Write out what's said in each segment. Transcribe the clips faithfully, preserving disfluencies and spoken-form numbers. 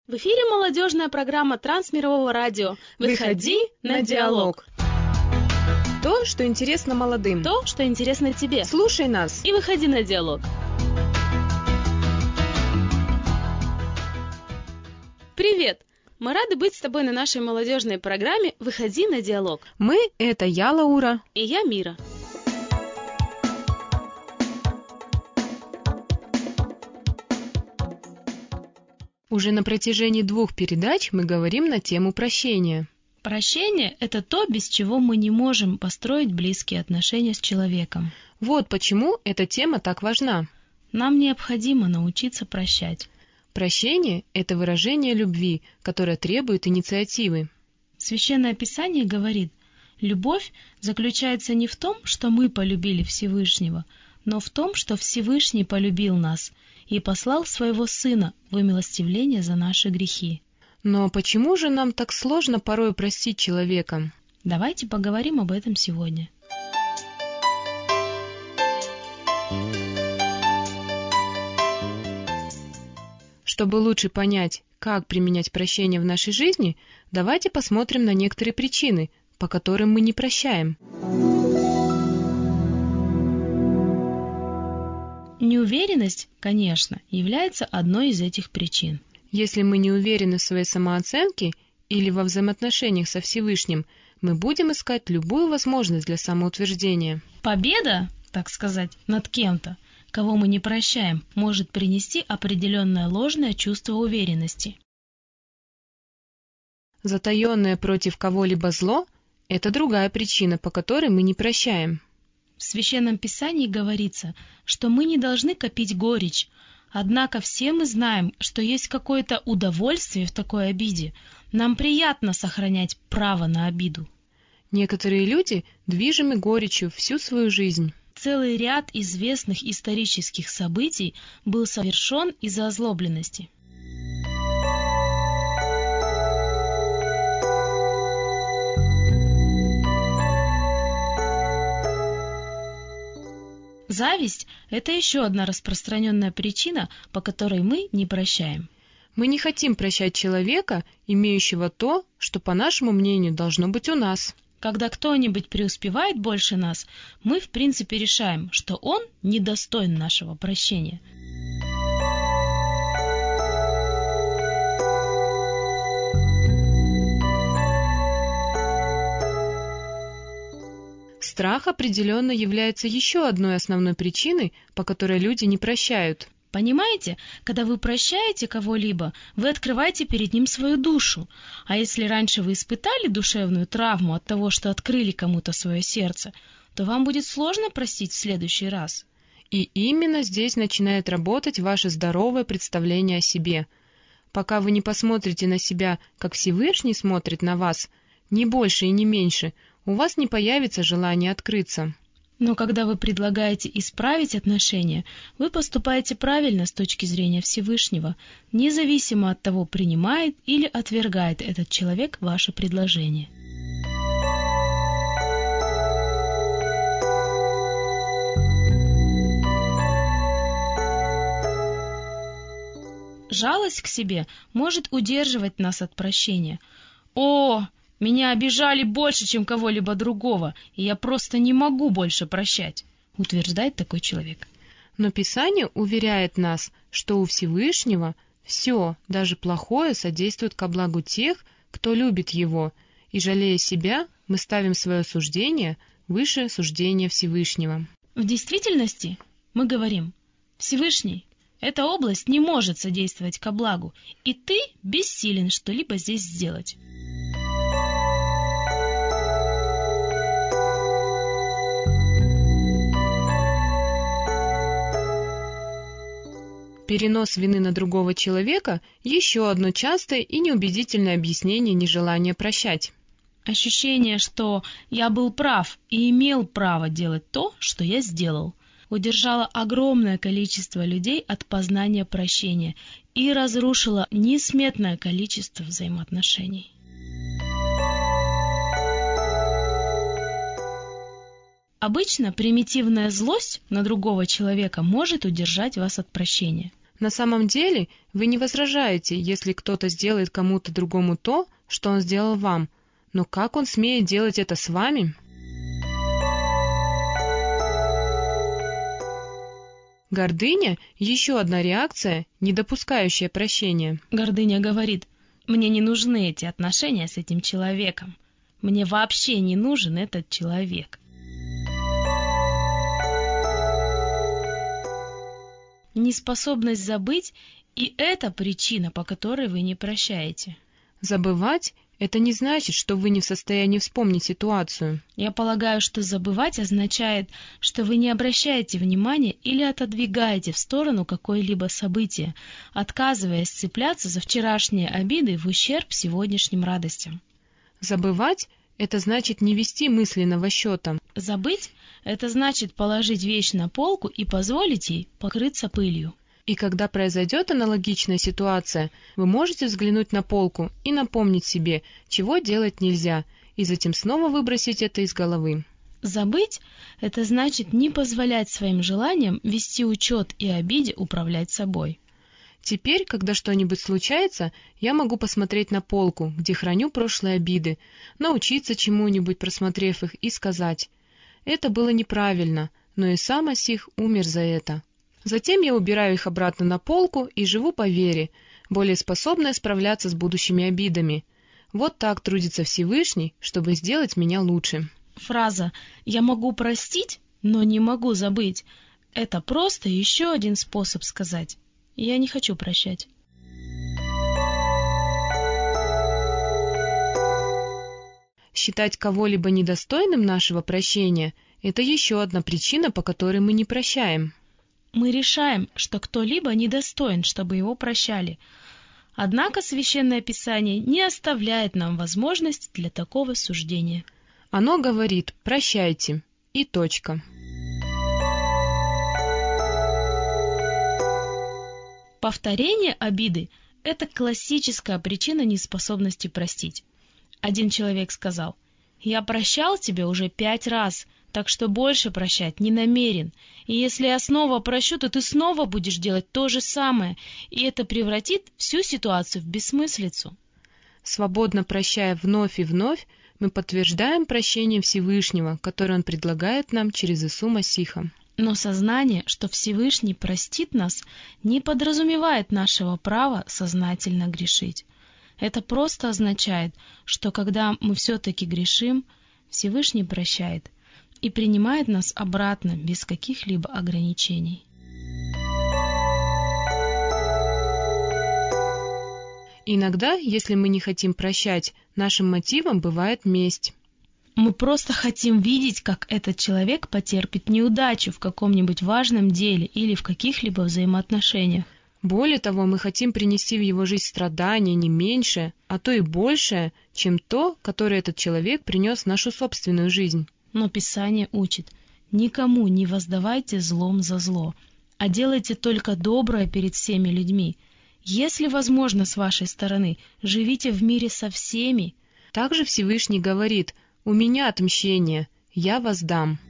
В эфире молодежная программа Трансмирового радио «Выходи на диалог». То, что интересно молодым. То, что интересно тебе. Слушай нас и выходи на диалог. Привет! Мы рады быть с тобой на нашей молодежной программе «Выходи на диалог». Мы — это я, Лаура. И я, Мира. Уже на протяжении двух передач мы говорим на тему прощения. Прощение – это то, без чего мы не можем построить близкие отношения с человеком. Вот почему эта тема так важна. Нам необходимо научиться прощать. Прощение – это выражение любви, которое требует инициативы. Священное Писание говорит, любовь заключается не в том, что мы полюбили Всевышнего, но в том, что Всевышний полюбил нас и послал своего Сына в умилостивление за наши грехи. Но почему же нам так сложно порой простить человека? Давайте поговорим об этом сегодня. Чтобы лучше понять, как применять прощение в нашей жизни, давайте посмотрим на некоторые причины, по которым мы не прощаем. Неуверенность, конечно, является одной из этих причин. Если мы не уверены в своей самооценке или во взаимоотношениях со Всевышним, мы будем искать любую возможность для самоутверждения. Победа, так сказать, над кем-то, кого мы не прощаем, может принести определенное ложное чувство уверенности. Затаенное против кого-либо зло – это другая причина, по которой мы не прощаем. В Священном Писании говорится, что мы не должны копить горечь, однако все мы знаем, что есть какое-то удовольствие в такой обиде. Нам приятно сохранять право на обиду. Некоторые люди движимы горечью всю свою жизнь. Целый ряд известных исторических событий был совершен из-за озлобленности. Зависть – это еще одна распространенная причина, по которой мы не прощаем. Мы не хотим прощать человека, имеющего то, что, по нашему мнению, должно быть у нас. Когда кто-нибудь преуспевает больше нас, мы, в принципе, решаем, что он недостоин нашего прощения. Страх определенно является еще одной основной причиной, по которой люди не прощают. Понимаете, когда вы прощаете кого-либо, вы открываете перед ним свою душу. А если раньше вы испытали душевную травму от того, что открыли кому-то свое сердце, то вам будет сложно простить в следующий раз. И именно здесь начинает работать ваше здоровое представление о себе. Пока вы не посмотрите на себя, как Всевышний смотрит на вас, ни больше и ни меньше, у вас не появится желания открыться. Но когда вы предлагаете исправить отношения, вы поступаете правильно с точки зрения Всевышнего, независимо от того, принимает или отвергает этот человек ваше предложение. Жалость к себе может удерживать нас от прощения. О! Меня обижали больше, чем кого-либо другого, и я просто не могу больше прощать, утверждает такой человек. Но Писание уверяет нас, что у Всевышнего все, даже плохое, содействует ко благу тех, кто любит Его, и, жалея себя, мы ставим свое суждение выше суждения Всевышнего. В действительности мы говорим: Всевышний, эта область не может содействовать ко благу, и ты бессилен что-либо здесь сделать. Перенос вины на другого человека – еще одно частое и неубедительное объяснение нежелания прощать. Ощущение, что я был прав и имел право делать то, что я сделал, удержало огромное количество людей от познания прощения и разрушило несметное количество взаимоотношений. Обычно примитивная злость на другого человека может удержать вас от прощения. На самом деле вы не возражаете, если кто-то сделает кому-то другому то, что он сделал вам, но как он смеет делать это с вами? Гордыня – еще одна реакция, не допускающая прощения. Гордыня говорит: «Мне не нужны эти отношения с этим человеком. Мне вообще не нужен этот человек». Неспособность забыть – и это причина, по которой вы не прощаете. Забывать – это не значит, что вы не в состоянии вспомнить ситуацию. Я полагаю, что забывать означает, что вы не обращаете внимания или отодвигаете в сторону какое-либо событие, отказываясь цепляться за вчерашние обиды в ущерб сегодняшним радостям. Забывать – это значит не вести мысленного счета. Забыть – это значит положить вещь на полку и позволить ей покрыться пылью. И когда произойдет аналогичная ситуация, вы можете взглянуть на полку и напомнить себе, чего делать нельзя, и затем снова выбросить это из головы. Забыть – это значит не позволять своим желаниям вести учет и обиде управлять собой. Теперь, когда что-нибудь случается, я могу посмотреть на полку, где храню прошлые обиды, научиться чему-нибудь, просмотрев их, и сказать: «Это было неправильно, но и сам Масих умер за это». Затем я убираю их обратно на полку и живу по вере, более способная справляться с будущими обидами. Вот так трудится Всевышний, чтобы сделать меня лучше. Фраза «я могу простить, но не могу забыть» — это просто еще один способ сказать: «я не хочу прощать». Считать кого-либо недостойным нашего прощения – это еще одна причина, по которой мы не прощаем. Мы решаем, что кто-либо недостоин, чтобы его прощали. Однако Священное Писание не оставляет нам возможность для такого суждения. Оно говорит: «Прощайте» и точка. Повторение обиды – это классическая причина неспособности простить. Один человек сказал: «Я прощал тебя уже пять раз, так что больше прощать не намерен. И если я снова прощу, то ты снова будешь делать то же самое, и это превратит всю ситуацию в бессмыслицу». Свободно прощая вновь и вновь, мы подтверждаем прощение Всевышнего, которое Он предлагает нам через Иису Масиха. Но сознание, что Всевышний простит нас, не подразумевает нашего права сознательно грешить. Это просто означает, что когда мы все-таки грешим, Всевышний прощает и принимает нас обратно без каких-либо ограничений. Иногда, если мы не хотим прощать, нашим мотивом бывает месть. Мы просто хотим видеть, как этот человек потерпит неудачу в каком-нибудь важном деле или в каких-либо взаимоотношениях. Более того, мы хотим принести в его жизнь страдания не меньше, а то и большее, чем то, которое этот человек принес в нашу собственную жизнь. Но Писание учит: никому не воздавайте злом за зло, а делайте только доброе перед всеми людьми. Если возможно с вашей стороны, живите в мире со всеми. Также Всевышний говорит: «У меня отмщение, я воздам».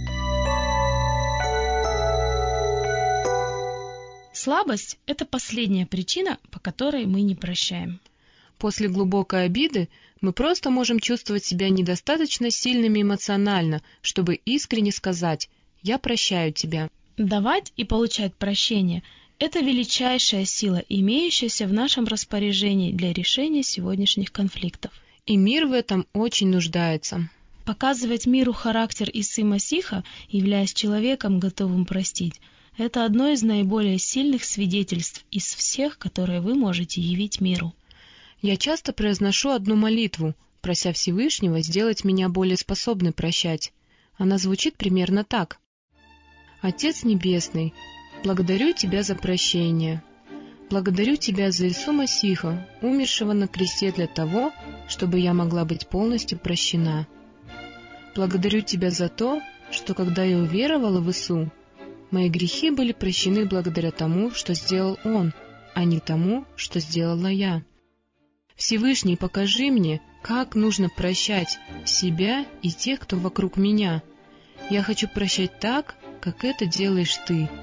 Слабость – это последняя причина, по которой мы не прощаем. После глубокой обиды мы просто можем чувствовать себя недостаточно сильными эмоционально, чтобы искренне сказать: «Я прощаю тебя». Давать и получать прощение – это величайшая сила, имеющаяся в нашем распоряжении для решения сегодняшних конфликтов. И мир в этом очень нуждается. Показывать миру характер Исы Масиха, являясь человеком, готовым простить, это одно из наиболее сильных свидетельств из всех, которые вы можете явить миру. Я часто произношу одну молитву, прося Всевышнего сделать меня более способной прощать. Она звучит примерно так: «Отец Небесный, благодарю Тебя за прощение. Благодарю Тебя за Иису Масиха, умершего на кресте для того, чтобы я могла быть полностью прощена. Благодарю Тебя за то, что когда я уверовала в Иису, мои грехи были прощены благодаря тому, что сделал Он, а не тому, что сделала я. Всевышний, покажи мне, как нужно прощать себя и тех, кто вокруг меня. Я хочу прощать так, как это делаешь Ты,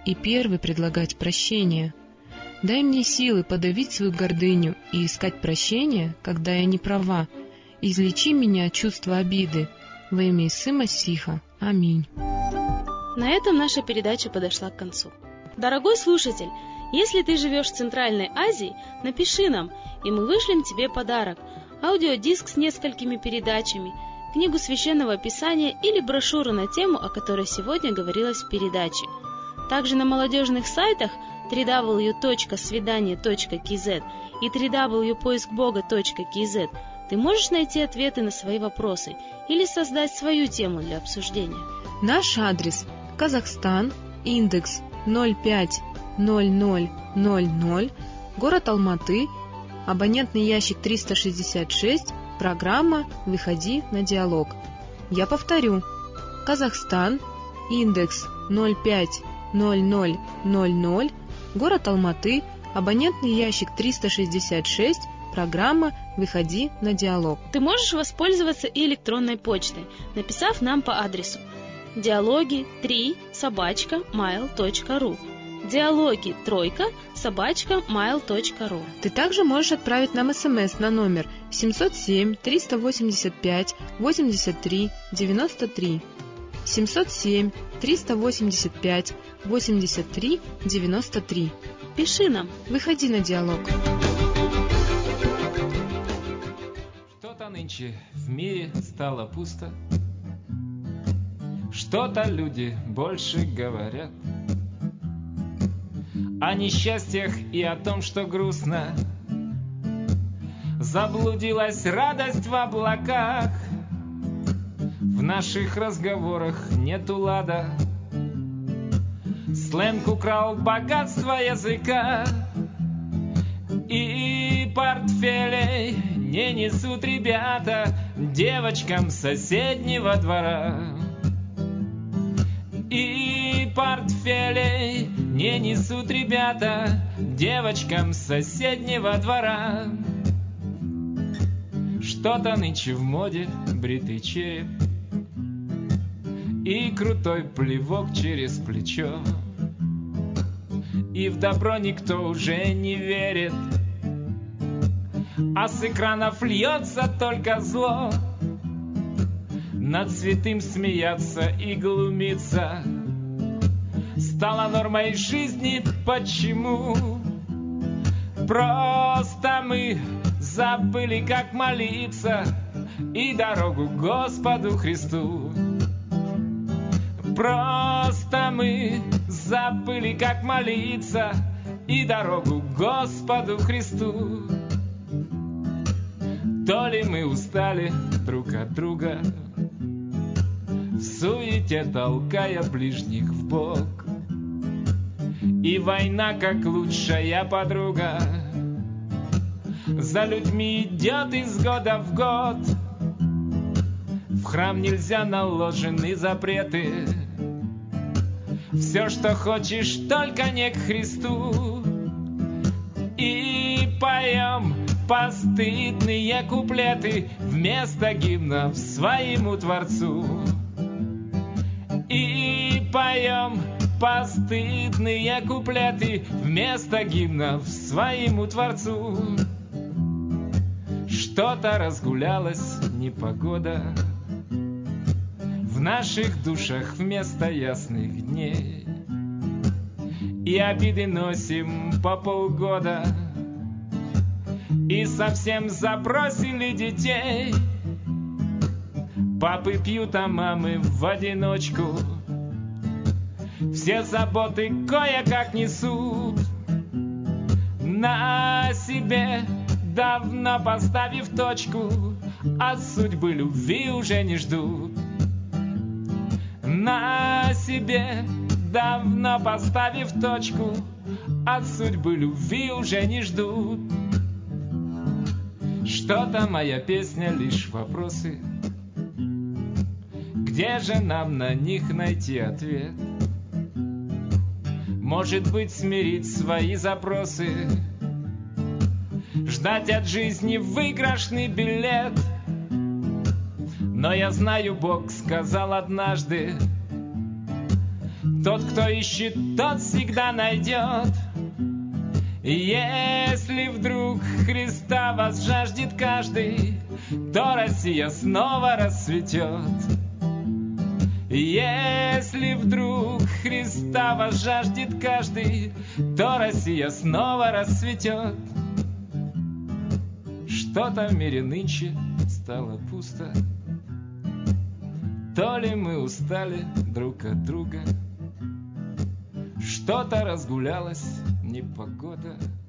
и первый предлагать прощение. Дай мне силы подавить свою гордыню и искать прощения, когда я не права. Излечи меня от чувства обиды. Во имя Иссы Масиха. Аминь. На этом наша передача подошла к концу. Дорогой слушатель, если ты живешь в Центральной Азии, напиши нам, и мы вышлем тебе подарок – аудиодиск с несколькими передачами, книгу Священного Писания или брошюру на тему, о которой сегодня говорилось в передаче. Также на молодежных сайтах дабл ю дабл ю дабл ю точка свидание точка кей зет и дабл ю дабл ю дабл ю точка поиск бога точка кей зет ты можешь найти ответы на свои вопросы или создать свою тему для обсуждения. Наш адрес – Казахстан, индекс ноль пять ноль ноль ноль ноль, город Алматы, абонентный ящик триста шестьдесят шесть, программа «Выходи на диалог». Я повторю: Казахстан, индекс ноль пять ноль ноль ноль ноль, город Алматы, абонентный ящик триста шестьдесят шесть, программа «Выходи на диалог». Ты можешь воспользоваться и электронной почтой, написав нам по адресу диалоги три собачка mail точка ру, диалоги тройка собачка mail точка ру. Ты также можешь отправить нам смс на номер семь ноль семь триста восемьдесят пять восемьдесят три девяносто три. семь ноль семь триста восемьдесят пять восемьдесят три девяносто три. Пиши нам. Выходи на диалог. Что-то нынче в мире стало пусто, что-то люди больше говорят о несчастьях и о том, что грустно. Заблудилась радость в облаках, в наших разговорах нету лада. Сленг украл богатство языка, и портфелей не несут ребята девочкам соседнего двора. И портфелей не несут ребята девочкам соседнего двора. Что-то нынче в моде бритый череп и крутой плевок через плечо, и в добро никто уже не верит, а с экранов льется только зло. Над святым смеяться и глумиться стало нормой жизни. Почему? Просто мы забыли, как молиться и дорогу Господу Христу. Просто мы забыли, как молиться и дорогу Господу Христу. То ли мы устали друг от друга, в суете толкая ближних в бок, и война, как лучшая подруга, за людьми идет из года в год. В храм нельзя, наложены запреты. Все, что хочешь, только не к Христу. И поем постыдные куплеты вместо гимнов своему Творцу. И поем постыдные куплеты вместо гимнов своему Творцу. Что-то разгулялась непогода в наших душах вместо ясных дней, и обиды носим по полгода, и совсем забросили детей. Папы пьют, а мамы в одиночку все заботы кое-как несут на себе, давно поставив точку, от судьбы любви уже не ждут. На себе, давно поставив точку, от судьбы любви уже не ждут. Что-то моя песня лишь вопросы, где же нам на них найти ответ? Может быть, смирить свои запросы, ждать от жизни выигрышный билет. Но я знаю, Бог сказал однажды: Тот, кто ищет, тот всегда найдет. Если вдруг Христа вас жаждет каждый, то Россия снова расцветет. Если вдруг Христа вас жаждет каждый, то Россия снова расцветет. Что-то в мире нынче стало пусто. То ли мы устали друг от друга, что-то разгулялась непогода.